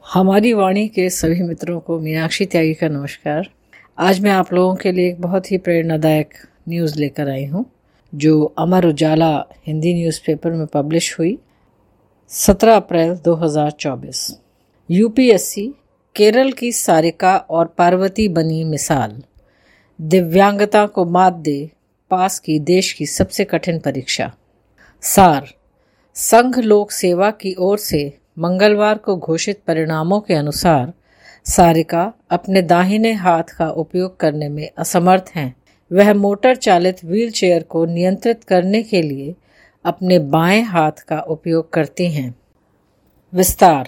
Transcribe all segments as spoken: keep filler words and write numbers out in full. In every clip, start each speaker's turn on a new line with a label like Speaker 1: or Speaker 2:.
Speaker 1: हमारी वाणी के सभी मित्रों को मीनाक्षी त्यागी का नमस्कार। आज मैं आप लोगों के लिए एक बहुत ही प्रेरणादायक न्यूज़ लेकर आई हूँ, जो अमर उजाला हिंदी न्यूज़पेपर में पब्लिश हुई सत्रह अप्रैल दो हज़ार चौबीस। यूपीएससी केरल की सारिका और पार्वती बनी मिसाल, दिव्यांगता को मात दे पास की देश की सबसे कठिन परीक्षा। सार, संघ लोक सेवा की ओर से मंगलवार को घोषित परिणामों के अनुसार सारिका अपने दाहिने हाथ का उपयोग करने में असमर्थ हैं। वह मोटर चालित व्हीलचेयर को नियंत्रित करने के लिए अपने बाएं हाथ का उपयोग करती हैं। विस्तार,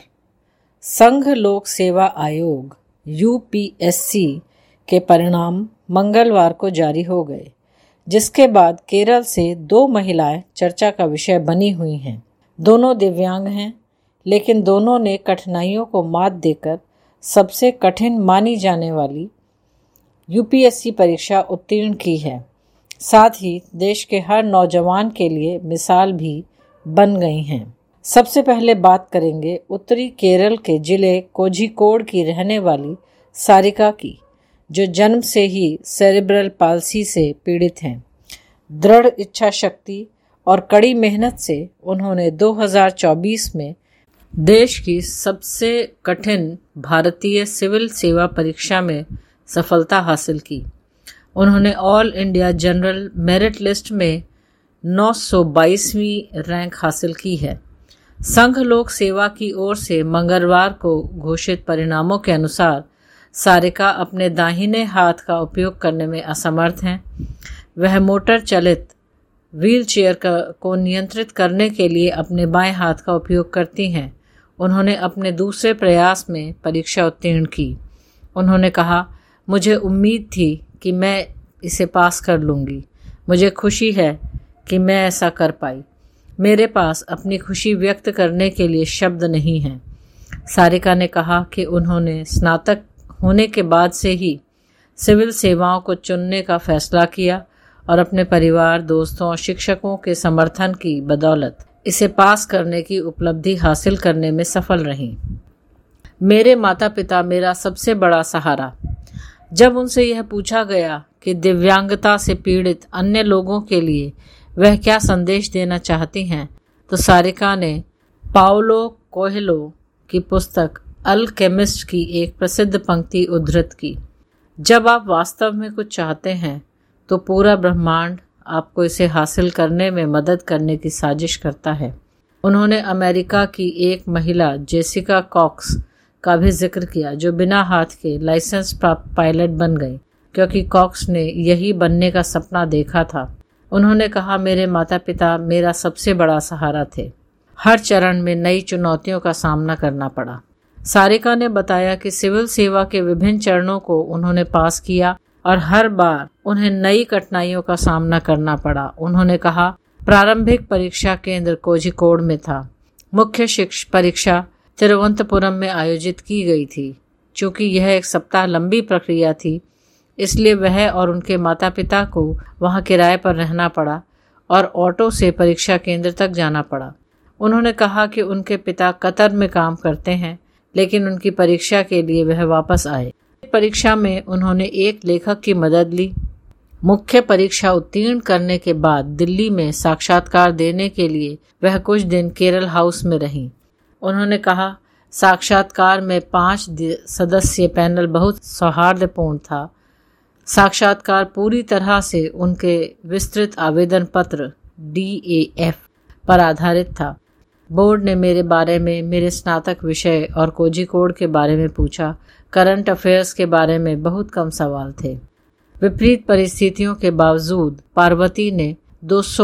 Speaker 1: संघ लोक सेवा आयोग यूपीएससी के परिणाम मंगलवार को जारी हो गए, जिसके बाद केरल से दो महिलाएं चर्चा का विषय बनी हुई हैं। दोनों दिव्यांग हैं, लेकिन दोनों ने कठिनाइयों को मात देकर सबसे कठिन मानी जाने वाली यूपीएससी परीक्षा उत्तीर्ण की है। साथ ही देश के हर नौजवान के लिए मिसाल भी बन गई हैं। सबसे पहले बात करेंगे उत्तरी केरल के जिले कोझिकोड की रहने वाली सारिका की, जो जन्म से ही सेरेब्रल पाल्सी से पीड़ित हैं। दृढ़ इच्छा शक्ति और कड़ी मेहनत से उन्होंने दो हज़ार चौबीस में देश की सबसे कठिन भारतीय सिविल सेवा परीक्षा में सफलता हासिल की। उन्होंने all India general merit list में नौ सौ बाईसवीं रैंक हासिल की है। संघ लोक सेवा की ओर से मंगलवार को घोषित परिणामों के अनुसार सारिका अपने दाहिने हाथ का उपयोग करने में असमर्थ हैं। वह मोटर चालित व्हीलचेयर को नियंत्रित करने के लिए अपने बाएं हाथ का उपयोग करती हैं। उन्होंने अपने दूसरे प्रयास में परीक्षा उत्तीर्ण की। उन्होंने कहा, मुझे उम्मीद थी कि मैं इसे पास कर लूँगी। मुझे खुशी है कि मैं ऐसा कर पाई। मेरे पास अपनी खुशी व्यक्त करने के लिए शब्द नहीं हैं। सारिका ने कहा कि उन्होंने स्नातक होने के बाद से ही सिविल सेवाओं को चुनने का फैसला किया और अपने परिवार, दोस्तों और शिक्षकों के समर्थन की बदौलत इसे पास करने की उपलब्धि हासिल करने में सफल रहीं। मेरे माता पिता मेरा सबसे बड़ा सहारा। जब उनसे यह पूछा गया कि दिव्यांगता से पीड़ित अन्य लोगों के लिए वह क्या संदेश देना चाहती हैं, तो सारिका ने पाओलो कोएल्हो की पुस्तक अल्केमिस्ट की एक प्रसिद्ध पंक्ति उद्धृत की, जब आप वास्तव में कुछ चाहते हैं तो पूरा ब्रह्मांड आपको इसे हासिल करने में मदद करने की साजिश करता है। उन्होंने अमेरिका की एक महिला जेसिका कॉक्स का भी जिक्र किया, जो बिना हाथ के लाइसेंस प्राप्त पायलट बन गई, क्योंकि कॉक्स ने यही बनने का सपना देखा था। उन्होंने कहा, मेरे माता पिता मेरा सबसे बड़ा सहारा थे। हर चरण में नई चुनौतियों का सामना करना पड़ा। सारिका ने बताया कि सिविल सेवा के विभिन्न चरणों को उन्होंने पास किया और हर बार उन्हें नई कठिनाइयों का सामना करना पड़ा। उन्होंने कहा, प्रारंभिक परीक्षा केंद्र कोझिकोड में था। मुख्य शिक्षा परीक्षा तिरुवनंतपुरम में आयोजित की गई थी। चूंकि यह एक सप्ताह लंबी प्रक्रिया थी, इसलिए वह और उनके माता पिता को वहां किराए पर रहना पड़ा और ऑटो से परीक्षा केंद्र तक जाना पड़ा। उन्होंने कहा कि उनके पिता कतर में काम करते हैं, लेकिन उनकी परीक्षा के लिए वह वापस आए। परीक्षा में उन्होंने एक लेखक की मदद ली। मुख्य परीक्षा उत्तीर्ण करने के बाद दिल्ली में साक्षात्कार देने के लिए वह कुछ दिन केरल हाउस में रहीं। उन्होंने कहा, साक्षात्कार में पांच सदस्यीय पैनल बहुत सौहार्दपूर्ण था। साक्षात्कार पूरी तरह से उनके विस्तृत आवेदन पत्र डी ए एफ पर आधारित था। बोर्ड ने मेरे बारे में, मेरे स्नातक विषय और कोझिकोड के बारे में पूछा। करंट अफेयर्स के बारे में बहुत कम सवाल थे। विपरीत परिस्थितियों के बावजूद पार्वती ने दो सौ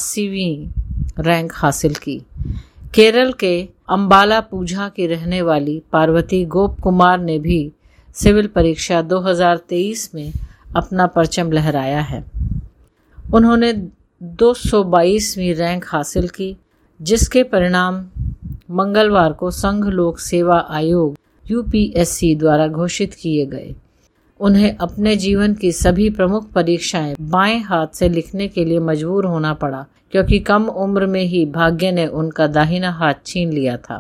Speaker 1: बयासीवीं रैंक हासिल की। केरल के अम्बाला पूजा की रहने वाली पार्वती गोप कुमार ने भी सिविल परीक्षा दो हज़ार तेईस में अपना परचम लहराया है। उन्होंने दो सौ बाईसवीं रैंक हासिल की, जिसके परिणाम मंगलवार को संघ लोक सेवा आयोग यूपीएससी द्वारा घोषित किए गए। उन्हें अपने जीवन की सभी प्रमुख परीक्षाएं बाएं हाथ से लिखने के लिए मजबूर होना पड़ा, क्योंकि कम उम्र में ही भाग्य ने उनका दाहिना हाथ छीन लिया था।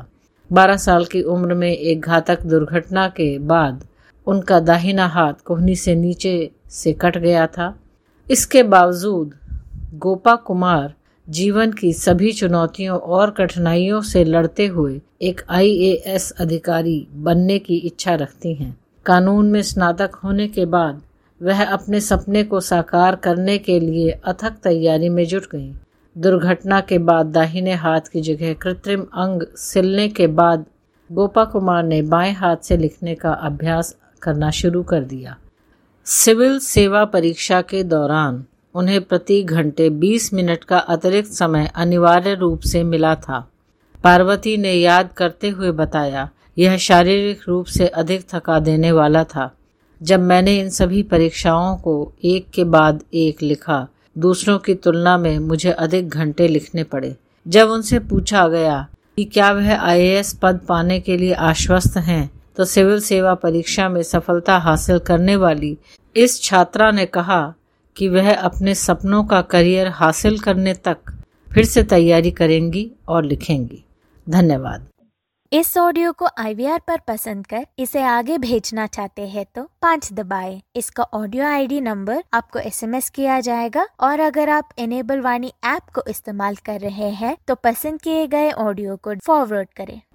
Speaker 1: बारह साल की उम्र में एक घातक दुर्घटना के बाद उनका दाहिना हाथ कोहनी से नीचे से कट गया था। इसके बावजूद गोपा कुमार जीवन की सभी चुनौतियों और कठिनाइयों से लड़ते हुए एक आई ए एस अधिकारी बनने की इच्छा रखती हैं। कानून में स्नातक होने के बाद वह अपने सपने को साकार करने के लिए अथक तैयारी में जुट गईं। दुर्घटना के बाद दाहिने हाथ की जगह कृत्रिम अंग सिलने के बाद गोपा कुमार ने बाएं हाथ से लिखने का अभ्यास करना शुरू कर दिया। सिविल सेवा परीक्षा के दौरान उन्हें प्रति घंटे बीस मिनट का अतिरिक्त समय अनिवार्य रूप से मिला था। पार्वती ने याद करते हुए बताया, यह शारीरिक रूप से अधिक थका देने वाला था। जब मैंने इन सभी परीक्षाओं को एक के बाद एक लिखा, दूसरों की तुलना में मुझे अधिक घंटे लिखने पड़े। जब उनसे पूछा गया कि क्या वह आई ए एस पद पाने के लिए आश्वस्त हैं, तो सिविल सेवा परीक्षा में सफलता हासिल करने वाली इस छात्रा ने कहा कि वह अपने सपनों का करियर हासिल करने तक फिर से तैयारी करेंगी और लिखेंगी। धन्यवाद।
Speaker 2: इस ऑडियो को आई वी आर पर पसंद कर इसे आगे भेजना चाहते हैं तो पाँच दबाएं। इसका ऑडियो आई डी नंबर आपको एस एम एस किया जाएगा और अगर आप इनेबल वाणी ऐप को इस्तेमाल कर रहे हैं तो पसंद किए गए ऑडियो को फॉरवर्ड करें।